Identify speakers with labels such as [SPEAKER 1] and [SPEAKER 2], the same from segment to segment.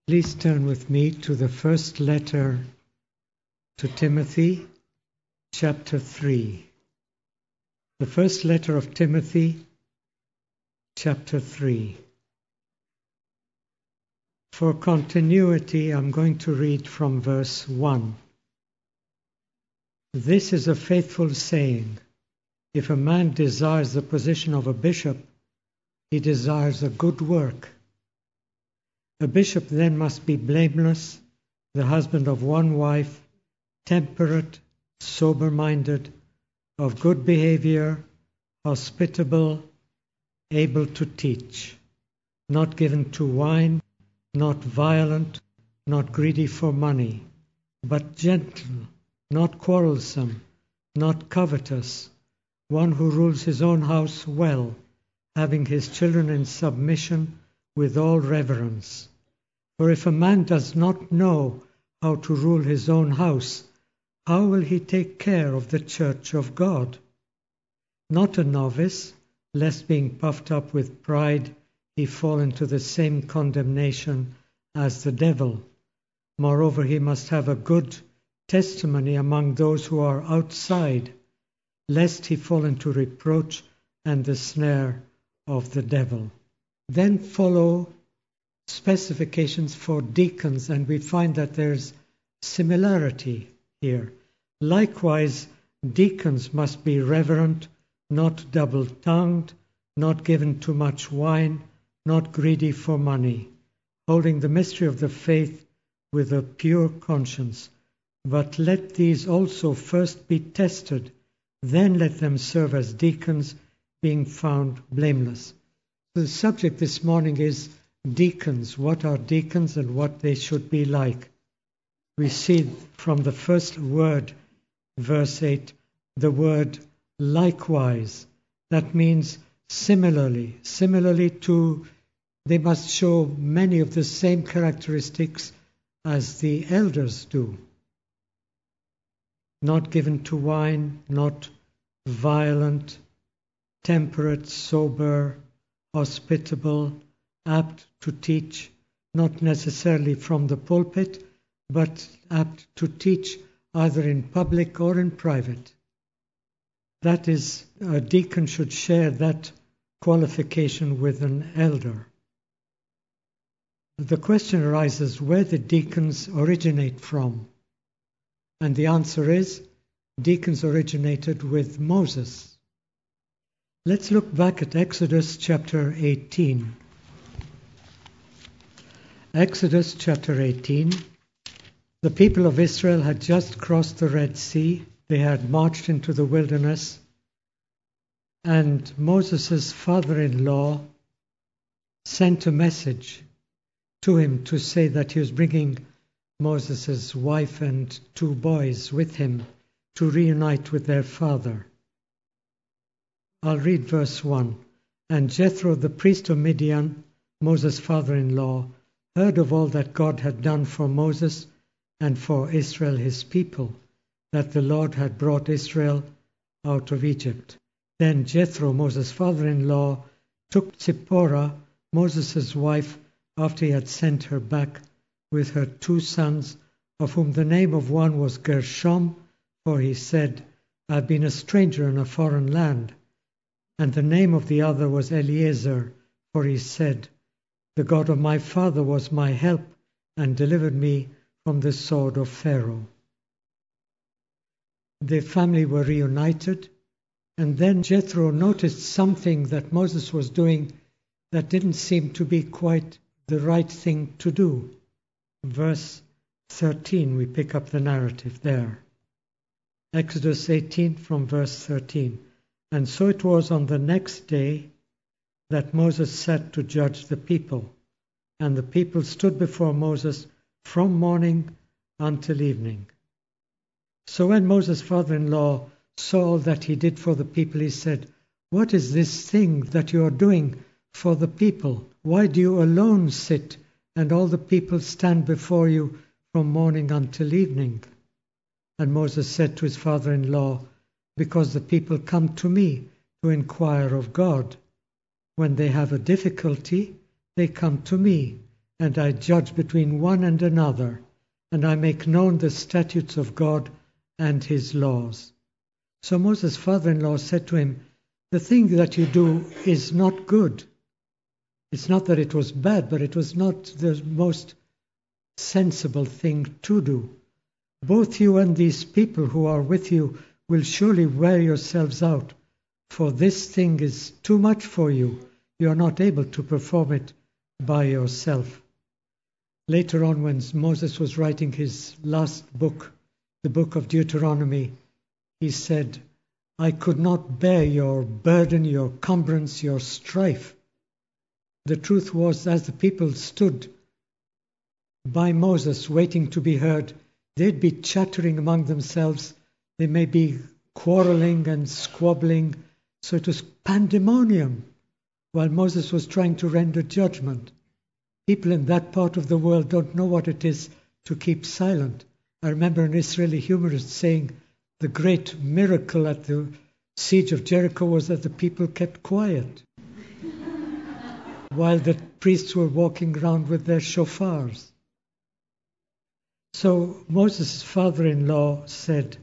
[SPEAKER 1] Please turn with me to the first letter to Timothy, chapter 3. The first letter of Timothy, chapter 3. For continuity, I'm going to read from verse 1. This is a faithful saying. If a man desires the position of a bishop, he desires a good work. A bishop then must be blameless, the husband of one wife, temperate, sober-minded, of good behavior, hospitable, able to teach, not given to wine, not violent, not greedy for money, but gentle, not quarrelsome, not covetous, one who rules his own house well, having his children in submission with all reverence. For if a man does not know how to rule his own house, how will he take care of the church of God? Not a novice, lest being puffed up with pride he fall into the same condemnation as the devil. Moreover, he must have a good testimony among those who are outside, lest he fall into reproach and the snare of the devil. Then follow specifications for deacons, and we find that there's similarity here. Likewise, deacons must be reverent, not double-tongued, not given to much wine, not greedy for money, holding the mystery of the faith with a pure conscience. But let these also first be tested, then let them serve as deacons, being found blameless. The subject this morning is deacons. What are deacons and what they should be like? We see from the first word, verse 8, the word likewise. That means similarly. Similarly to, they must show many of the same characteristics as the elders do. Not given to wine, not violent, temperate, sober, hospitable, apt to teach, not necessarily from the pulpit, but apt to teach either in public or in private. That is, a deacon should share that qualification with an elder. The question arises where the deacons originate from. And the answer is, deacons originated with Moses. Let's look back at Exodus chapter 18. Exodus chapter 18. The people of Israel had just crossed the Red Sea. They had marched into the wilderness. And Moses' father-in-law sent a message to him to say that he was bringing Moses' wife and 2 boys with him to reunite with their father. I'll read verse 1. And Jethro, the priest of Midian, Moses' father-in-law, heard of all that God had done for Moses and for Israel his people, that the Lord had brought Israel out of Egypt. Then Jethro, Moses' father-in-law, took Zipporah, Moses' wife, after he had sent her back with her 2 sons, of whom the name of one was Gershom, for he said, I have been a stranger in a foreign land. And the name of the other was Eliezer, for he said, the God of my father was my help and delivered me from the sword of Pharaoh. The family were reunited, and then Jethro noticed something that Moses was doing that didn't seem to be quite the right thing to do. Verse 13, we pick up the narrative there. Exodus 18 from verse 13. And so it was on the next day that Moses sat to judge the people. And the people stood before Moses from morning until evening. So when Moses' father-in-law saw all that he did for the people, he said, what is this thing that you are doing for the people? Why do you alone sit and all the people stand before you from morning until evening? And Moses said to his father-in-law, because the people come to me to inquire of God. When they have a difficulty, they come to me, and I judge between one and another, and I make known the statutes of God and his laws. So Moses' father-in-law said to him, the thing that you do is not good. It's not that it was bad, but it was not the most sensible thing to do. Both you and these people who are with you will surely wear yourselves out, for this thing is too much for you. You are not able to perform it by yourself. Later on, when Moses was writing his last book, the book of Deuteronomy, he said, I could not bear your burden, your cumbrance, your strife. The truth was, as the people stood by Moses waiting to be heard, they'd be chattering among themselves. They may be quarreling and squabbling. So it was pandemonium while Moses was trying to render judgment. People in that part of the world don't know what it is to keep silent. I remember an Israeli humorist saying the great miracle at the siege of Jericho was that the people kept quiet while the priests were walking around with their shofars. So Moses' father-in-law said,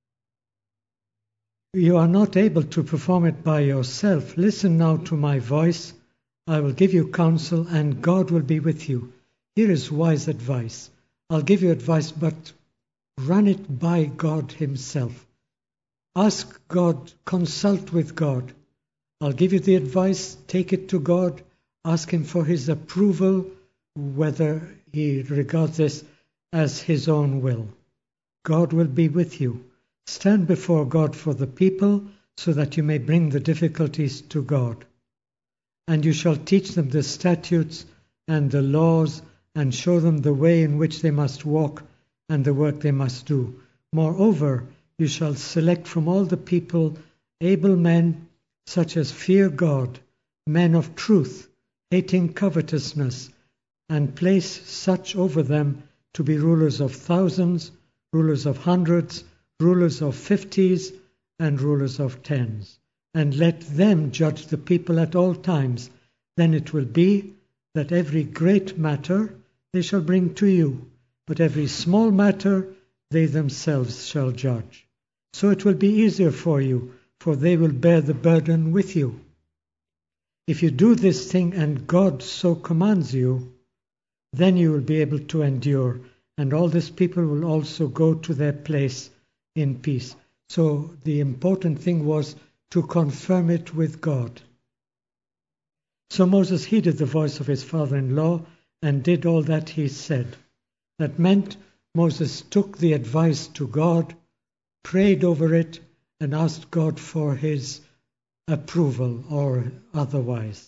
[SPEAKER 1] you are not able to perform it by yourself. Listen now to my voice. I will give you counsel, and God will be with you. Here is wise advice. I'll give you advice, but run it by God himself. Ask God, consult with God. I'll give you the advice, take it to God, ask him for his approval, whether he regards this as his own will. God will be with you. Stand before God for the people, so that you may bring the difficulties to God. And you shall teach them the statutes and the laws, and show them the way in which they must walk and the work they must do. Moreover, you shall select from all the people able men, such as fear God, men of truth, hating covetousness, and place such over them to be rulers of thousands, rulers of hundreds, rulers of 50s, and rulers of 10s. And let them judge the people at all times. Then it will be that every great matter they shall bring to you, but every small matter they themselves shall judge. So it will be easier for you, for they will bear the burden with you. If you do this thing and God so commands you, then you will be able to endure, and all these people will also go to their place in peace. So the important thing was to confirm it with God. So Moses heeded the voice of his father-in-law and did all that he said. That meant Moses took the advice to God, prayed over it, and asked God for his approval or otherwise.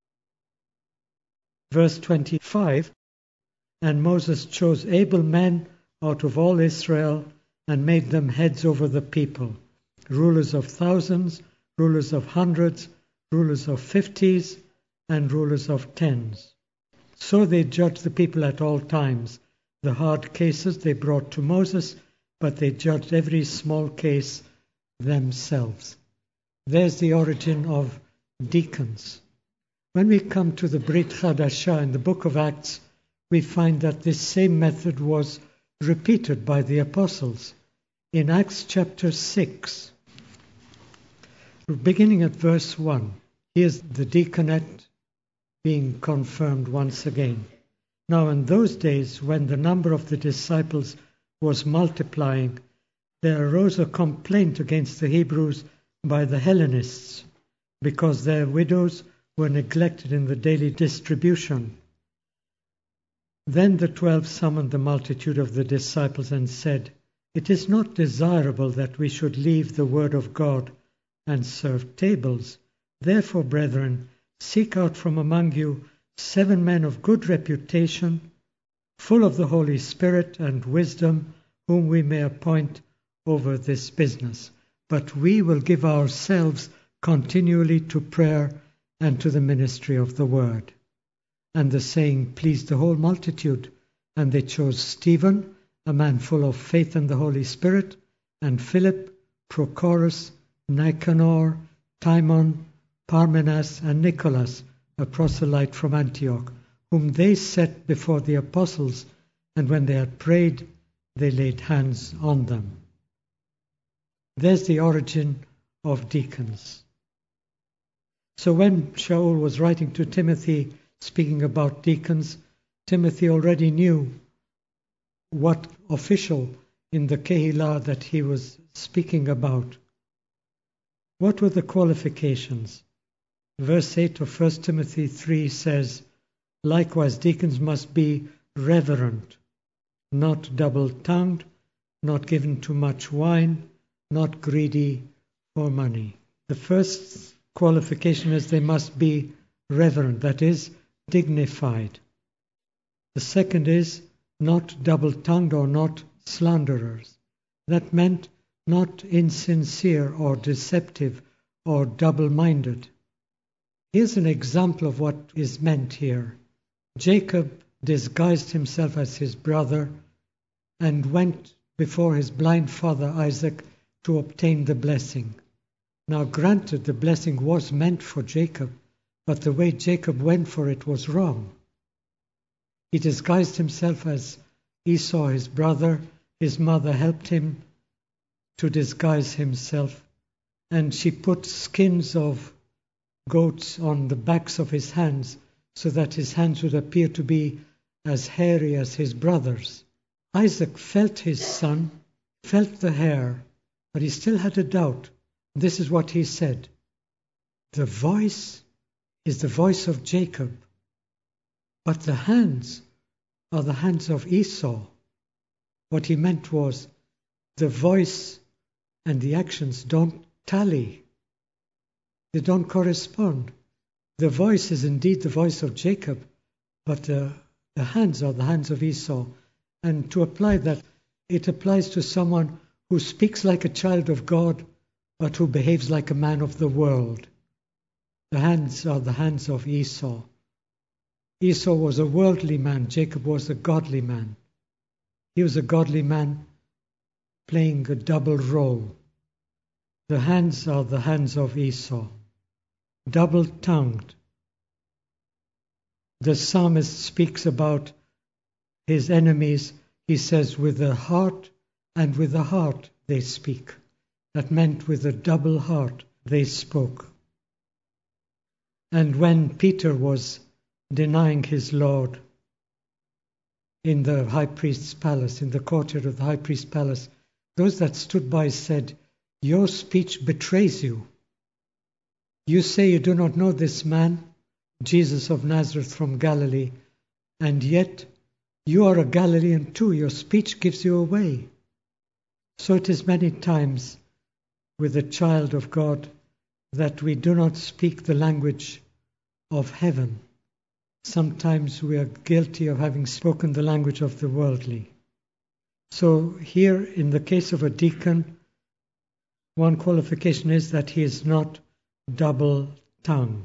[SPEAKER 1] Verse 25, and Moses chose able men out of all Israel and made them heads over the people, rulers of thousands, rulers of hundreds, rulers of 50s, and rulers of 10s. So they judged the people at all times. The hard cases they brought to Moses, but they judged every small case themselves. There's the origin of deacons. When we come to the Brit Chadashah in the book of Acts, we find that this same method was repeated by the apostles. In Acts chapter 6, beginning at verse 1, here's the deaconate being confirmed once again. Now in those days, when the number of the disciples was multiplying, there arose a complaint against the Hebrews by the Hellenists, because their widows were neglected in the daily distribution. Then the 12 summoned the multitude of the disciples and said, "It is not desirable that we should leave the word of God and serve tables. Therefore, brethren, seek out from among you 7 men of good reputation, full of the Holy Spirit and wisdom, whom we may appoint over this business. But we will give ourselves continually to prayer and to the ministry of the word." And the saying pleased the whole multitude. And they chose Stephen, a man full of faith and the Holy Spirit, and Philip, Prochorus, Nicanor, Timon, Parmenas, and Nicholas, a proselyte from Antioch, whom they set before the apostles, and when they had prayed, they laid hands on them. There's the origin of deacons. So when Shaul was writing to Timothy, speaking about deacons, Timothy already knew what official in the Kehillah that he was speaking about. What were the qualifications? Verse 8 of 1 Timothy 3 says, "Likewise deacons must be reverent, not double-tongued, not given to much wine, not greedy for money." The first qualification is they must be reverent, that is, dignified. The second is not double-tongued or not slanderers. That meant not insincere or deceptive or double-minded. Here's an example of what is meant here. Jacob disguised himself as his brother and went before his blind father Isaac to obtain the blessing. Now granted, the blessing was meant for Jacob, but the way Jacob went for it was wrong. He disguised himself as Esau, his brother. His mother helped him to disguise himself, and she put skins of goats on the backs of his hands so that his hands would appear to be as hairy as his brother's. Isaac felt his son, felt the hair, but he still had a doubt. This is what he said: "The voice is the voice of Jacob, but the hands are the hands of Esau." What he meant was the voice and the actions don't tally. They don't correspond. The voice is indeed the voice of Jacob, but the hands are the hands of Esau. And to apply that, it applies to someone who speaks like a child of God, but who behaves like a man of the world. The hands are the hands of Esau. Esau was a worldly man. Jacob was a godly man. He was a godly man playing a double role. The hands are the hands of Esau. Double-tongued. The psalmist speaks about his enemies. He says, with the heart and with the heart they speak. That meant with a double heart they spoke. And when Peter was denying his Lord in the high priest's palace, in the courtyard of the high priest's palace, those that stood by said, "Your speech betrays you. You say you do not know this man, Jesus of Nazareth from Galilee, and yet you are a Galilean too. Your speech gives you away." So it is many times with a child of God that we do not speak the language of heaven. Sometimes we are guilty of having spoken the language of the worldly. So here, in the case of a deacon, one qualification is that he is not double-tongued.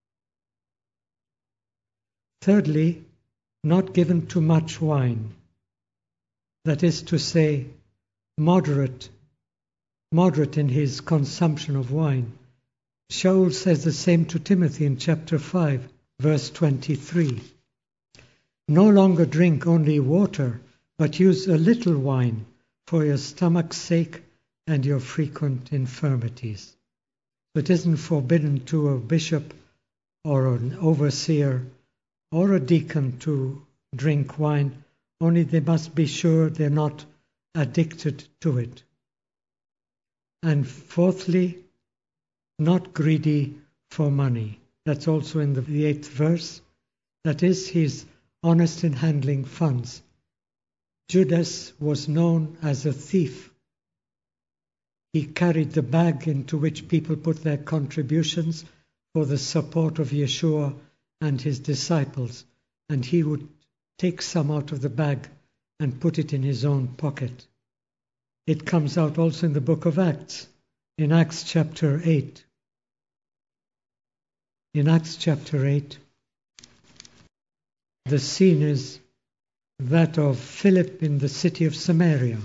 [SPEAKER 1] Thirdly, not given to much wine. That is to say, moderate in his consumption of wine. Shaul says the same to Timothy in chapter 5, verse 23. "No longer drink only water, but use a little wine for your stomach's sake and your frequent infirmities." It isn't forbidden to a bishop or an overseer or a deacon to drink wine, only they must be sure they're not addicted to it. And fourthly, not greedy for money. That's also in the 8th verse. That is, he's honest in handling funds. Judas was known as a thief. He carried the bag into which people put their contributions for the support of Yeshua and his disciples, and he would take some out of the bag and put it in his own pocket. It comes out also in the book of Acts, in Acts chapter 8. In Acts chapter 8, the scene is that of Philip in the city of Samaria.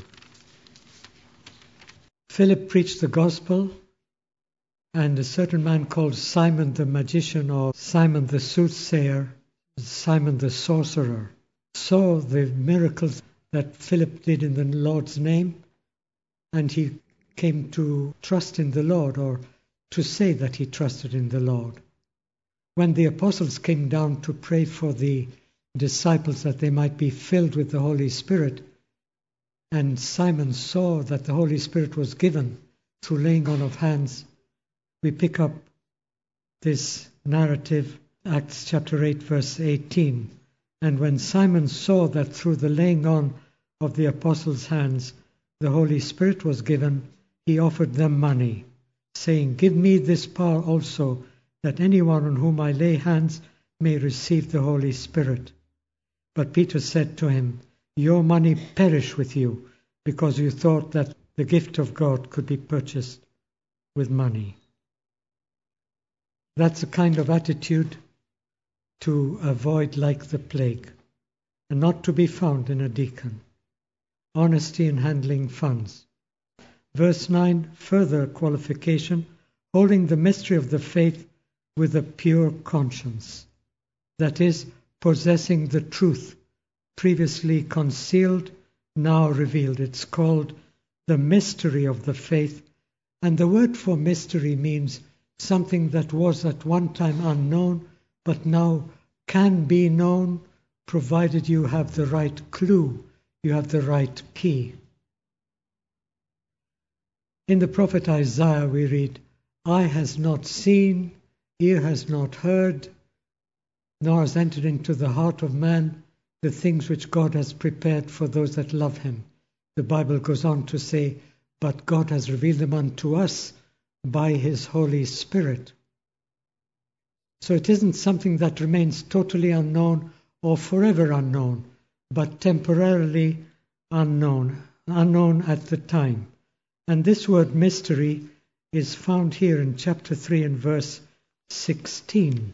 [SPEAKER 1] Philip preached the gospel, and a certain man called Simon the magician, or Simon the soothsayer, Simon the sorcerer, saw the miracles that Philip did in the Lord's name, and he came to trust in the Lord, or to say that he trusted in the Lord. When the apostles came down to pray for the disciples that they might be filled with the Holy Spirit, and Simon saw that the Holy Spirit was given through laying on of hands, we pick up this narrative, Acts chapter 8, verse 18. And when Simon saw that through the laying on of the apostles' hands the Holy Spirit was given, he offered them money, saying, "Give me this power also, that anyone on whom I lay hands may receive the Holy Spirit." But Peter said to him, "Your money perish with you, because you thought that the gift of God could be purchased with money." That's a kind of attitude to avoid like the plague, and not to be found in a deacon. Honesty in handling funds. Verse 9, further qualification, holding the mystery of the faith with a pure conscience. That is, possessing the truth, previously concealed, now revealed. It's called the mystery of the faith. And the word for mystery means something that was at one time unknown, but now can be known, provided you have the right clue, you have the right key. In the prophet Isaiah we read, "Eye has not seen, ear has not heard, nor has entered into the heart of man the things which God has prepared for those that love him." The Bible goes on to say, "But God has revealed them unto us by his Holy Spirit." So it isn't something that remains totally unknown or forever unknown, but temporarily unknown at the time. And this word mystery is found here in chapter 3 and verse 16.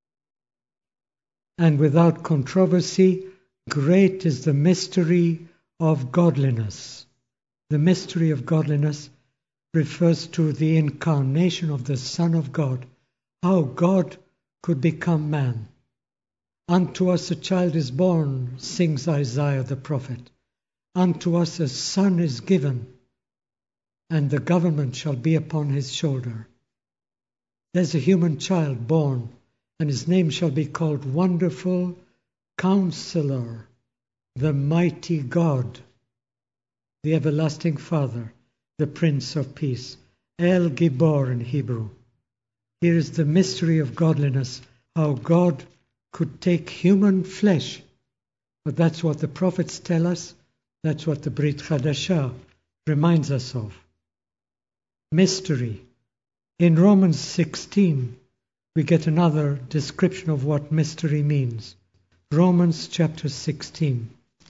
[SPEAKER 1] "And without controversy, great is the mystery of godliness." The mystery of godliness refers to the incarnation of the Son of God, how God could become man. "Unto us a child is born," sings Isaiah the prophet. "Unto us a son is given, and the government shall be upon his shoulder." There's a human child born, and his name shall be called Wonderful Counselor, the Mighty God, the Everlasting Father, the Prince of Peace, El Gibor in Hebrew. Here is the mystery of godliness, how God could take human flesh. But that's what the prophets tell us, that's what the Brit Chadashah reminds us of. Mystery. In Romans 16, we get another description of what mystery means. Romans chapter 16.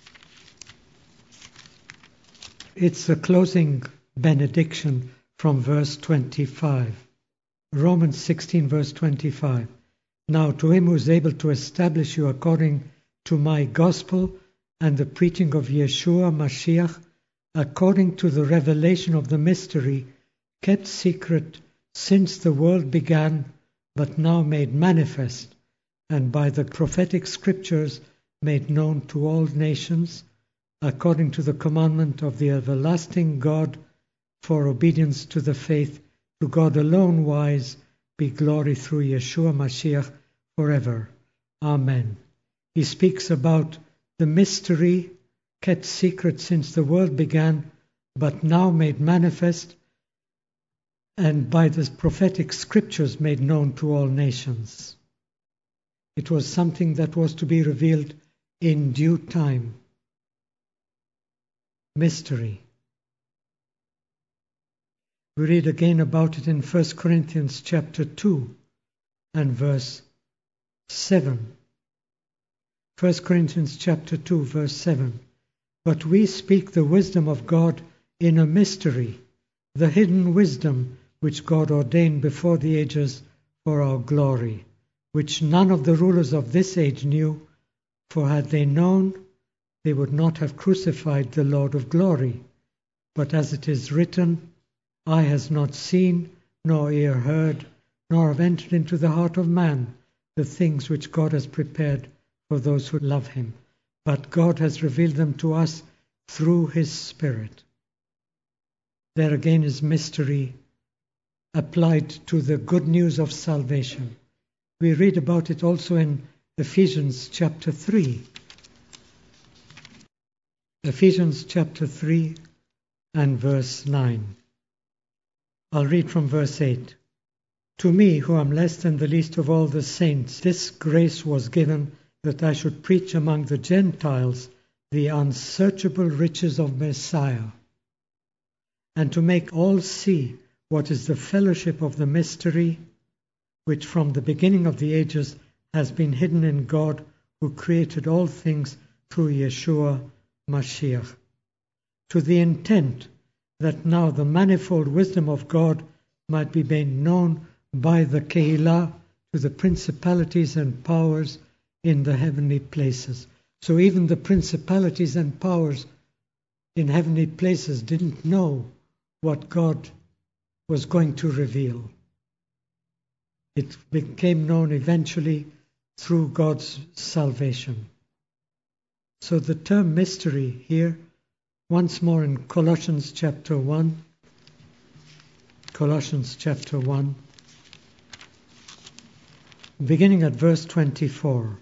[SPEAKER 1] It's the closing benediction from verse 25. Romans 16 verse 25. "Now to him who is able to establish you according to my gospel and the preaching of Yeshua Mashiach, according to the revelation of the mystery, kept secret since the world began, but now made manifest, and by the prophetic scriptures made known to all nations, according to the commandment of the everlasting God, for obedience to the faith, to God alone wise, be glory through Yeshua Mashiach forever. Amen." He speaks about the mystery kept secret since the world began, but now made manifest, and by the prophetic scriptures made known to all nations. It was something that was to be revealed in due time. Mystery. We read again about it in 1 Corinthians chapter 2 and verse 7. 1 Corinthians chapter 2 verse 7. "But we speak the wisdom of God in a mystery, the hidden wisdom which God ordained before the ages for our glory, which none of the rulers of this age knew, for had they known, they would not have crucified the Lord of glory. But as it is written, eye has not seen, nor ear heard, nor have entered into the heart of man the things which God has prepared for those who love him. But God has revealed them to us through his Spirit. There again is mystery applied to the good news of salvation. We read about it also in Ephesians chapter 3. Ephesians chapter 3 and verse 9. I'll read from verse 8. To me, who am less than the least of all the saints, this grace was given that I should preach among the Gentiles the unsearchable riches of Messiah, and to make all see what is the fellowship of the mystery, which from the beginning of the ages has been hidden in God, who created all things through Yeshua Mashiach, to the intent that now the manifold wisdom of God might be made known by the Kehillah to the principalities and powers in the heavenly places. So even the principalities and powers in heavenly places didn't know what God was going to reveal. It became known eventually through God's salvation. So the term mystery here, once more in Colossians chapter 1, beginning at verse 24.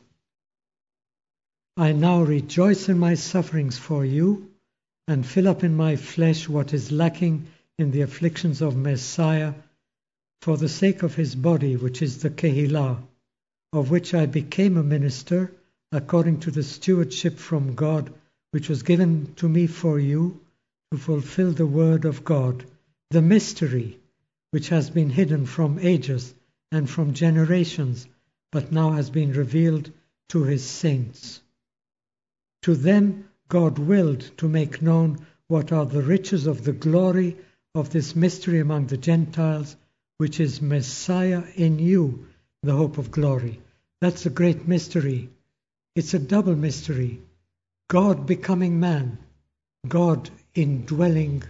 [SPEAKER 1] I now rejoice in my sufferings for you, and fill up in my flesh what is lacking in the afflictions of Messiah, for the sake of his body, which is the Kehillah, of which I became a minister, according to the stewardship from God, which was given to me for you, to fulfill the word of God, the mystery, which has been hidden from ages and from generations, but now has been revealed to his saints. To them God willed to make known what are the riches of the glory of this mystery among the Gentiles, which is Messiah in you, the hope of glory. That's a great mystery. It's a double mystery. God becoming man, God indwelling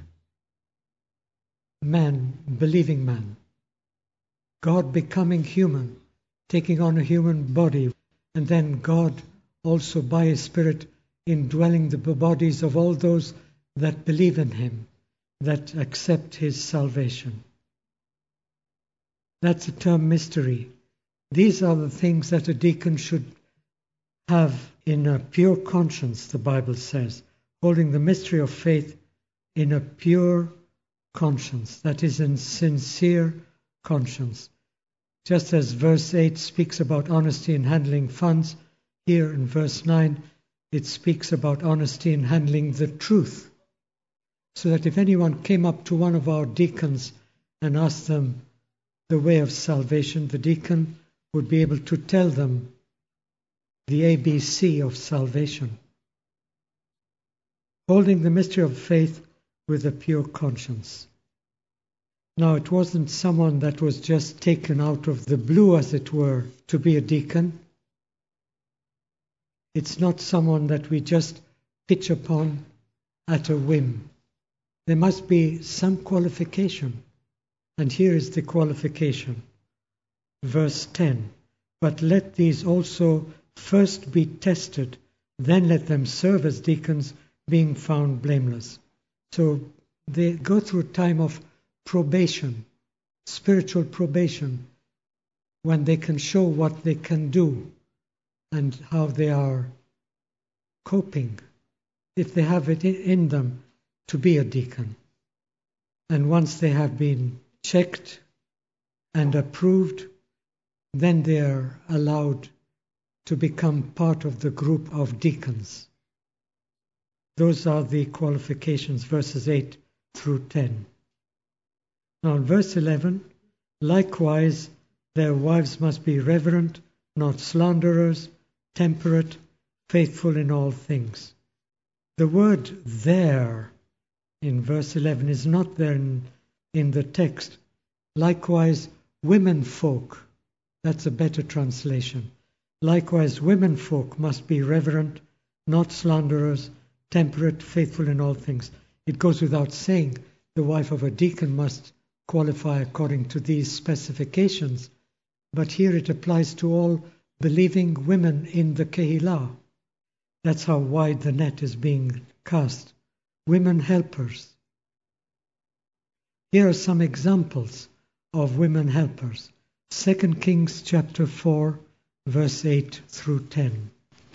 [SPEAKER 1] man, believing man. God becoming human, taking on a human body, and then God also by his Spirit indwelling the bodies of all those that believe in him, that accept his salvation. That's the term mystery. These are the things that a deacon should have in a pure conscience, the Bible says, holding the mystery of faith in a pure conscience, that is, in sincere conscience. Just as verse 8 speaks about honesty in handling funds, here in verse 9 it speaks about honesty in handling the truth. So that if anyone came up to one of our deacons and asked them the way of salvation, the deacon would be able to tell them the ABC of salvation. Holding the mystery of faith with a pure conscience. Now, it wasn't someone that was just taken out of the blue, as it were, to be a deacon. It's not someone that we just pitch upon at a whim. There must be some qualification. And here is the qualification. Verse 10. But let these also first be tested, then let them serve as deacons, being found blameless. So they go through a time of probation, spiritual probation, when they can show what they can do and how they are coping, if they have it in them to be a deacon. And once they have been checked and approved, then they are allowed to become part of the group of deacons. Those are the qualifications, verses 8 through 10. Now in verse 11, likewise their wives must be reverent, not slanderers, temperate, faithful in all things. The word there in verse 11 is not there in the text. Likewise, women folk, that's a better translation. Likewise, women folk must be reverent, not slanderers, temperate, faithful in all things. It goes without saying the wife of a deacon must qualify according to these specifications, but here it applies to all believing women in the Kehillah. That's how wide the net is being cast. Women helpers. Here are some examples of women helpers. 2 Kings chapter 4, verse 8 through 10.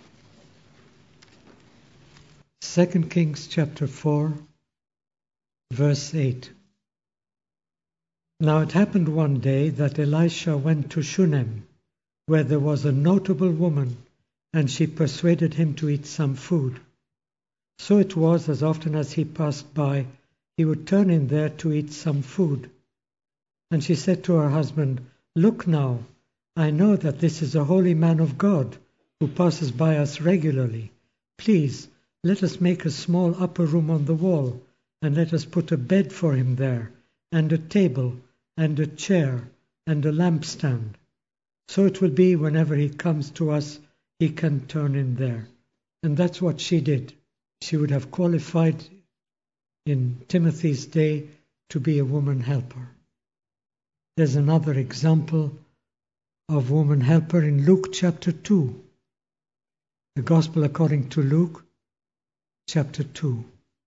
[SPEAKER 1] 2 Kings chapter 4, verse 8. Now it happened one day that Elisha went to Shunem, where there was a notable woman, and she persuaded him to eat some food. So it was, as often as he passed by, he would turn in there to eat some food. And she said to her husband, "Look now, I know that this is a holy man of God who passes by us regularly. Please, let us make a small upper room on the wall, and let us put a bed for him there, and a table, and a chair, and a lampstand. So it will be whenever he comes to us, he can turn in there." And that's what she did. She would have qualified in Timothy's day to be a woman helper. There's another example of woman helper in Luke chapter 2. The Gospel according to Luke chapter 2.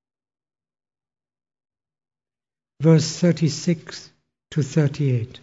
[SPEAKER 1] Verse 36 to 38.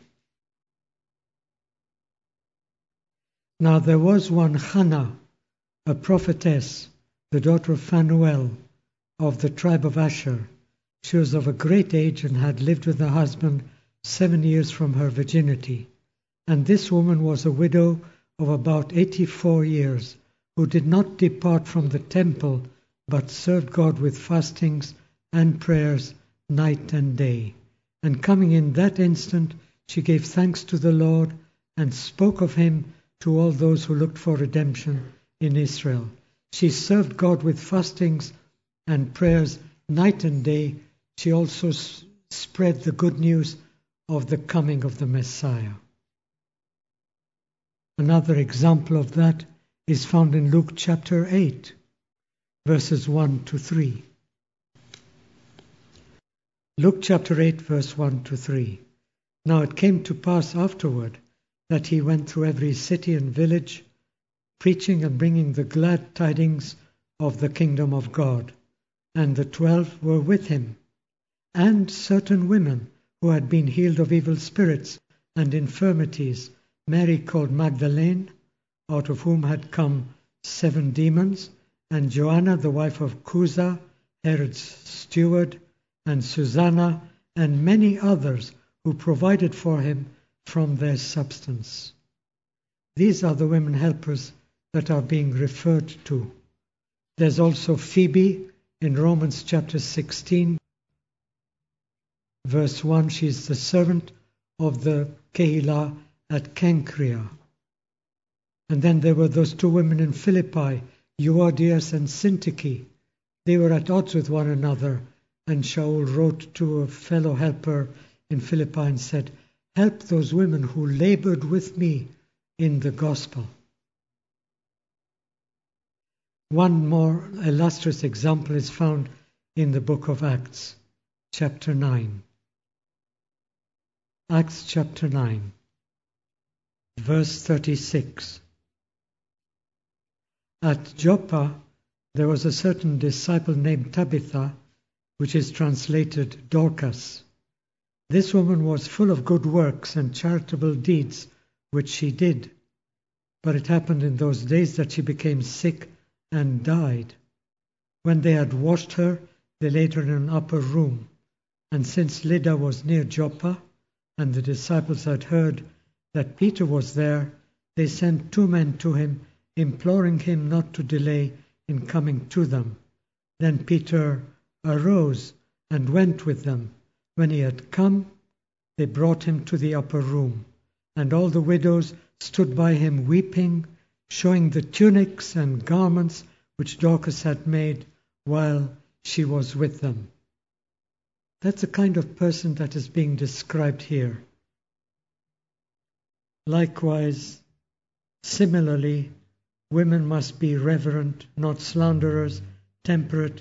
[SPEAKER 1] Now there was one Hannah, a prophetess, the daughter of Phanuel, of the tribe of Asher. She was of a great age and had lived with her husband 7 years from her virginity. And this woman was a widow of about 84 years, who did not depart from the temple, but served God with fastings and prayers night and day. And coming in that instant, she gave thanks to the Lord and spoke of him to all those who looked for redemption in Israel. She served God with fastings and prayers night and day. She also spread the good news of the coming of the Messiah. Another example of that is found in Luke chapter 8, verses 1 to 3. Luke chapter 8, verse 1 to 3. Now it came to pass afterward that he went through every city and village, preaching and bringing the glad tidings of the kingdom of God. And the 12 were with him, and certain women who had been healed of evil spirits and infirmities, Mary called Magdalene, out of whom had come 7 demons, and Joanna the wife of Chuza, Herod's steward, and Susanna, and many others who provided for him from their substance. These are the women helpers that are being referred to. There's also Phoebe in Romans chapter 16, verse 1. She's the servant of the Kehillah at Cenchrea. And then there were those 2 women in Philippi, Euodias and Syntyche. They were at odds with one another, and Shaul wrote to a fellow helper in Philippi and said, "Help those women who labored with me in the gospel." One more illustrious example is found in the book of Acts, chapter 9. Acts chapter 9, verse 36. At Joppa there was a certain disciple named Tabitha, which is translated Dorcas. This woman was full of good works and charitable deeds, which she did. But it happened in those days that she became sick and died. When they had washed her, they laid her in an upper room. And since Lydda was near Joppa, and the disciples had heard that Peter was there, they sent 2 men to him, imploring him not to delay in coming to them. Then Peter arose and went with them. When he had come, they brought him to the upper room, and all the widows stood by him weeping, showing the tunics and garments which Dorcas had made while she was with them. That's the kind of person that is being described here. Likewise, similarly, women must be reverent, not slanderers, temperate,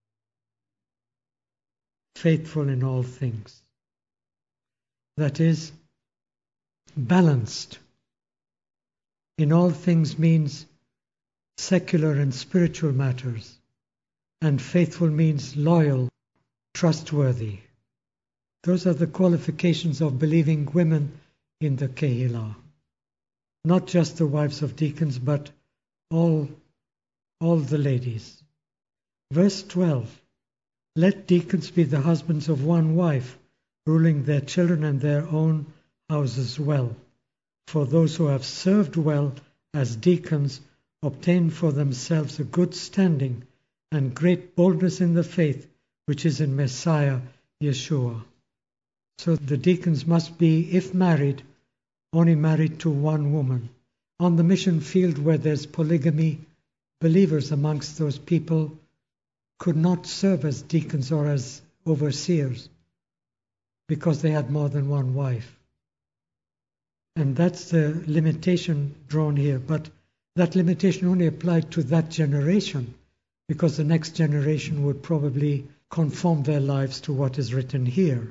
[SPEAKER 1] faithful in all things. That is, balanced. in all things means secular and spiritual matters, and faithful means loyal, trustworthy. Those are the qualifications of believing women in the Kehillah. Not just the wives of deacons, but all the ladies. Verse 12, let deacons be the husbands of one wife, ruling their children and their own houses well. For those who have served well as deacons obtain for themselves a good standing and great boldness in the faith which is in Messiah Yeshua. So the deacons must be, if married, only married to one woman. On the mission field where there's polygamy, believers amongst those people could not serve as deacons or as overseers because they had more than one wife. And that's the limitation drawn here. But that limitation only applied to that generation, because the next generation would probably conform their lives to what is written here.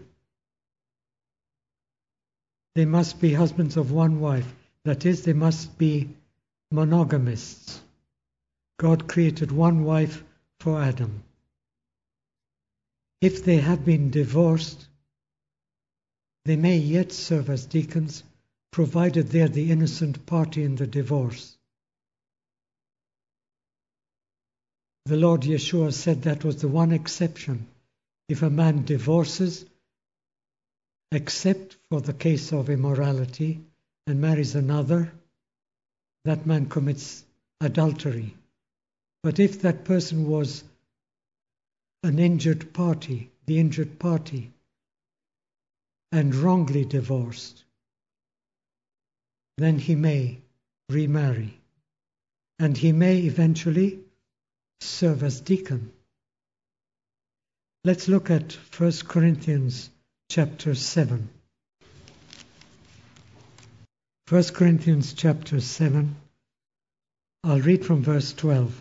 [SPEAKER 1] They must be husbands of one wife. That is, they must be monogamists. God created one wife for Adam. If they have been divorced, they may yet serve as deacons, provided they are the innocent party in the divorce. The Lord Yeshua said that was the one exception. If a man divorces, except for the case of immorality, and marries another, that man commits adultery. But if that person was an injured party, the injured party, and wrongly divorced, then he may remarry, and he may eventually serve as deacon. Let's look at 1 Corinthians chapter 7. 1 Corinthians chapter 7, I'll read from verse 12.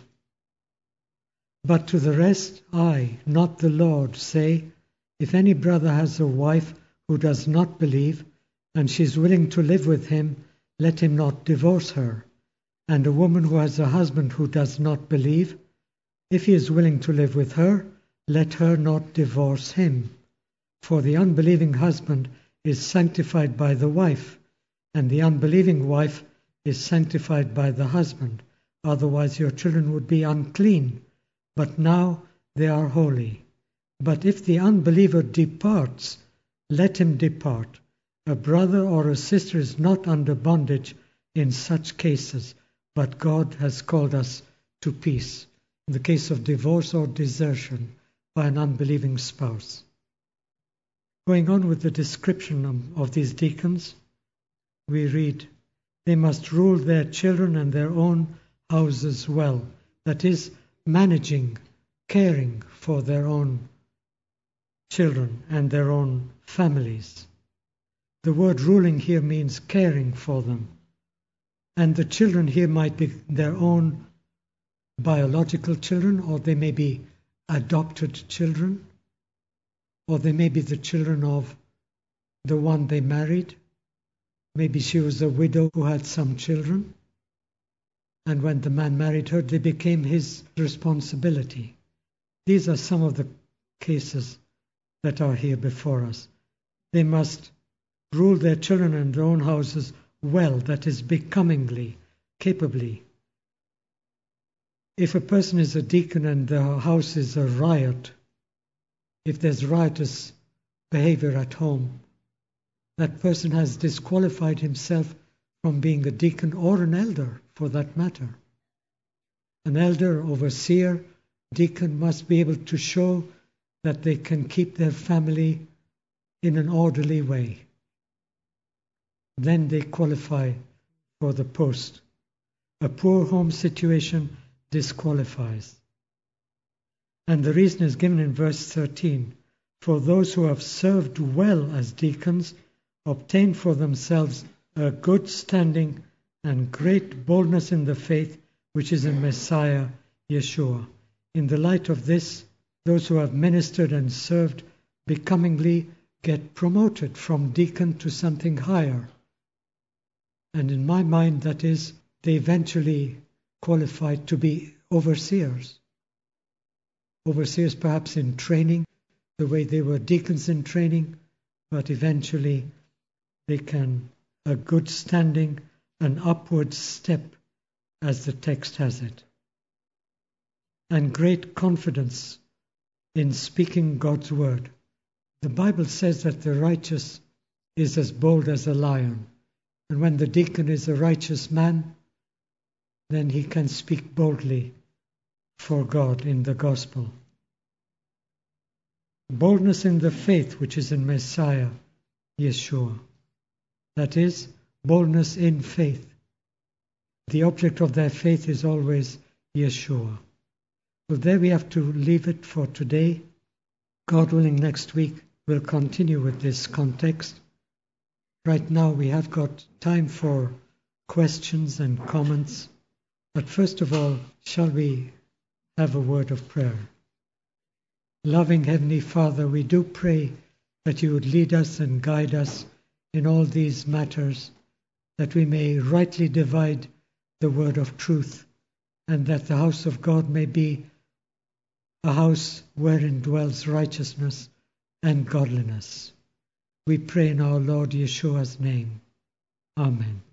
[SPEAKER 1] But to the rest, I, not the Lord, say, if any brother has a wife who does not believe, and she is willing to live with him, let him not divorce her. And a woman who has a husband who does not believe, if he is willing to live with her, let her not divorce him. For the unbelieving husband is sanctified by the wife, and the unbelieving wife is sanctified by the husband. Otherwise your children would be unclean, but now they are holy. But if the unbeliever departs, let him depart. A brother or a sister is not under bondage in such cases, but God has called us to peace, in the case of divorce or desertion by an unbelieving spouse. Going on with the description of these deacons, we read, they must rule their children and their own houses well. That is, managing, caring for their own children and their own families. The word ruling here means caring for them. And the children here might be their own biological children, or they may be adopted children, or they may be the children of the one they married. Maybe she was a widow who had some children, and when the man married her, they became his responsibility. These are some of the cases that are here before us. They must rule their children and their own houses well, that is, becomingly, capably. If a person is a deacon and the house is a riot, if there's riotous behavior at home, that person has disqualified himself from being a deacon or an elder, for that matter. An elder, overseer, deacon must be able to show that they can keep their family in an orderly way. Then they qualify for the post. A poor home situation disqualifies. And the reason is given in verse 13. For those who have served well as deacons obtain for themselves a good standing and great boldness in the faith which is in Messiah Yeshua. In the light of this, those who have ministered and served becomingly get promoted from deacon to something higher. And in my mind, that is they eventually qualified to be overseers. Overseers perhaps in training, the way they were deacons in training, but eventually they can a good standing, an upward step, as the text has it. And great confidence in speaking God's word. The Bible says that the righteous is as bold as a lion. And when the deacon is a righteous man, then he can speak boldly for God in the gospel. Boldness in the faith which is in Messiah, Yeshua. That is, boldness in faith. The object of their faith is always Yeshua. Well, there we have to leave it for today. God willing, next week we'll continue with this context. Right now we have got time for questions and comments. But first of all, shall we have a word of prayer? Loving Heavenly Father, we do pray that you would lead us and guide us in all these matters, that we may rightly divide the word of truth, and that the house of God may be a house wherein dwells righteousness and godliness. We pray in our Lord Yeshua's name. Amen.